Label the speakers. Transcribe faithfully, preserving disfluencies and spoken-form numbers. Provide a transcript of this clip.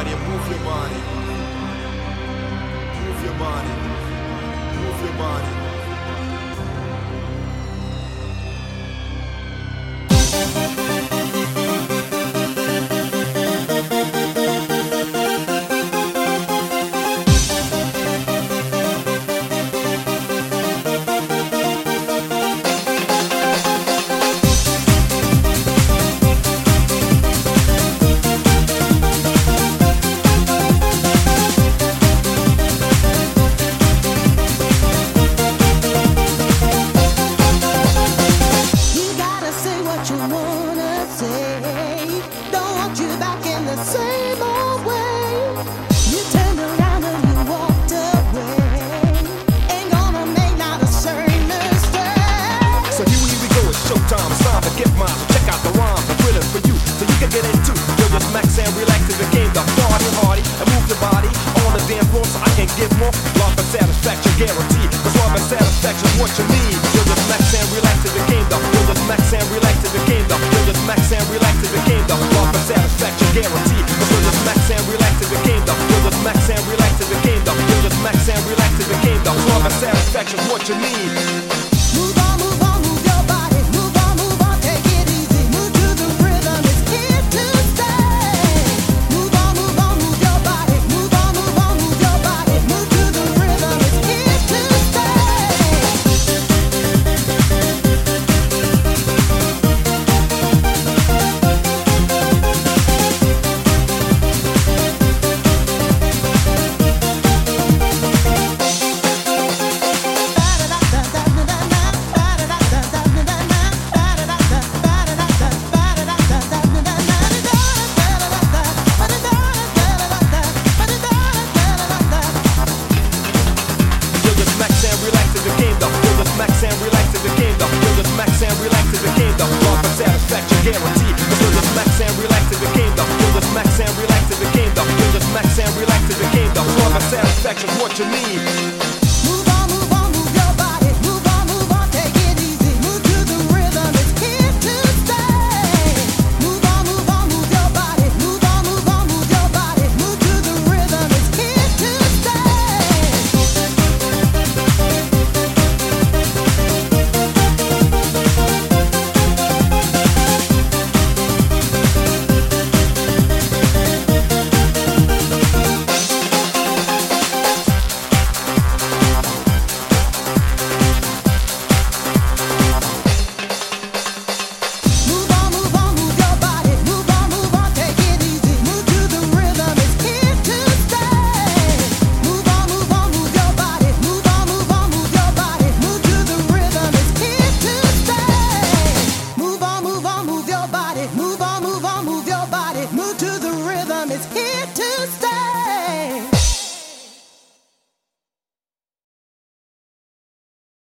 Speaker 1: body, move your body. Move your body. Move your body.
Speaker 2: Same old way. You turned around and you walked away. Ain't gonna make not a certain mistake.
Speaker 1: So here we go, it's showtime. It's time to get mine. So check out the rhyme, the thriller for you, so you can get into. Yo, just max and relax to the game, the party hardy, and move your body on the dance floor so I can get more love and satisfaction guaranteed. Cause love and satisfaction is what you need. Yo, just max and relax to the game, though. Yo, just max and relax to the game, though. Yo, just max and relax to the game, though. Love and satisfaction guaranteed. Max and relax to the game though. You'll just max and relax to the game though. You'll just max and relax to the game though. Love and satisfaction is what you need.